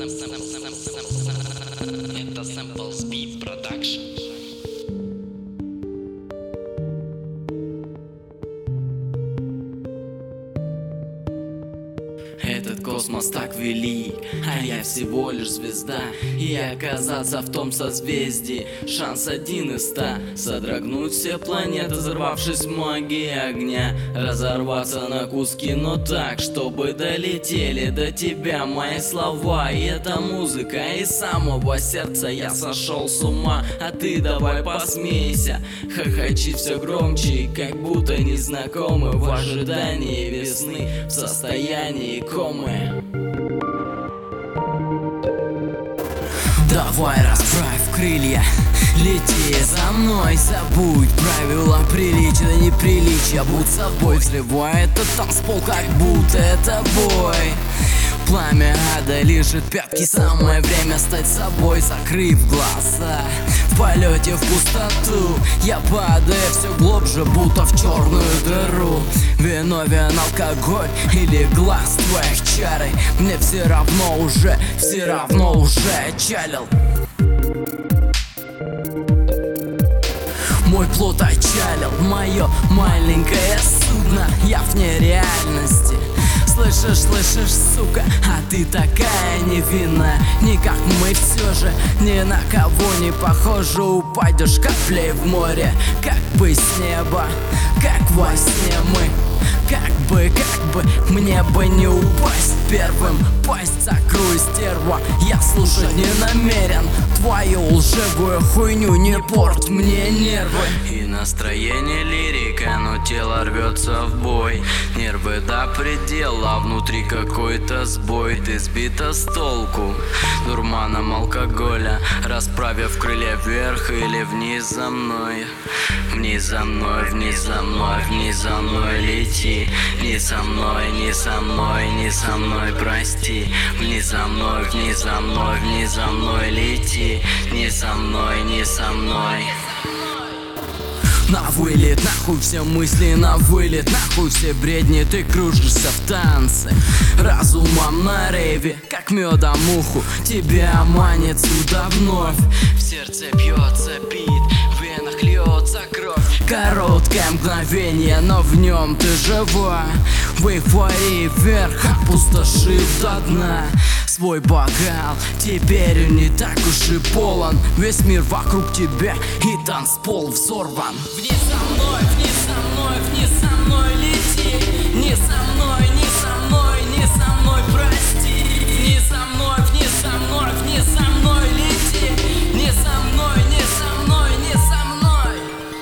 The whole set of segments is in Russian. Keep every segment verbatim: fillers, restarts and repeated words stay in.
Это Samples Beat Production. Этот космос так велик, а я всего лишь звезда. И оказаться в том созвездии шанс один из ста. Содрогнуть все планеты, взорвавшись магией огня. Разорваться на куски, но так, чтобы долетели до тебя мои слова. И эта музыка из самого сердца, я сошел с ума. А ты давай посмейся, хохочи все громче, как будто незнакомы в ожидании весны, в состоянии комы. Давай расправь крылья, лети за мной, забудь правила приличия, да неприличия, будь собой. Взрывай этот танцпол, как будто это бой. Пламя ада лижет пятки, самое время стать собой, закрыв глаза. В полете в пустоту я падаю все глубже, будто в черную дыру. Виновен алкоголь или глаз твоих чары, мне все равно уже, все равно уже отчалил. Мой плод отчалил, мое маленькое судно, я вне реальности. Слышишь, слышишь, сука, а ты такая невинная. Никак мы все же ни на кого не похожи. Упадешь каплей в море, как бы с неба, как во сне мы. Как бы, как бы, мне бы не упасть первым. Пасть закрой, стерва, я слушать не намерен. Твою лживую хуйню не порть мне нервы. И настроение лирика, но тело рвется в бой. Нервы до предела, внутри какой-то сбой. Ты сбита с толку дурманом алкоголя, расправив крылья вверх или вниз за мной. Вниз за мной, вниз за мной, вниз за мной лети. Не со мной, не со мной, не со мной, прости. Вниз за мной, вниз за мной, вниз за мной лети. Не со мной, не со мной. На вылет, нахуй все мысли, на вылет, нахуй все бредни. Ты кружишься в танце разумом на рейве, как медом муху тебя манит сюда вновь. В сердце бьется бит, в венах льется кровь. Короткое мгновение, но в нем ты жива. В эйфории вверх, опустошив до дна свой бокал. Теперь он не так уж и полон, весь мир вокруг тебя и танцпол взорван. Вниз со мной, вниз со мной, вниз со мной лети. Не со мной, не со мной, не со мной, прости. Вниз со мной, вниз со мной, вниз со мной лети. Не со мной, не со мной, не со мной.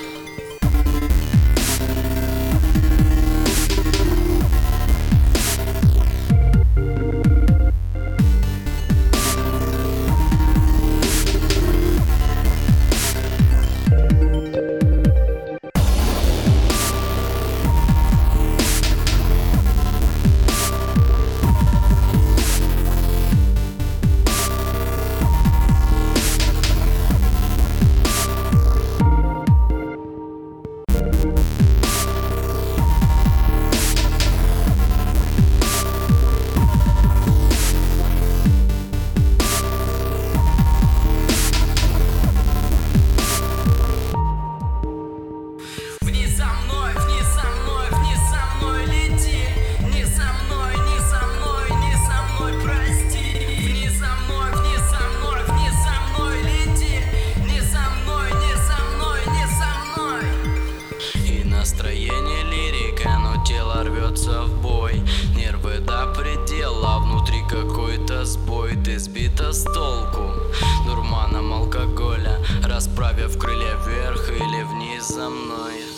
Настроение лирика, но тело рвется в бой. Нервы до предела, внутри какой-то сбой. Ты сбита с толку дурманом алкоголя, расправив крылья вверх или вниз за мной.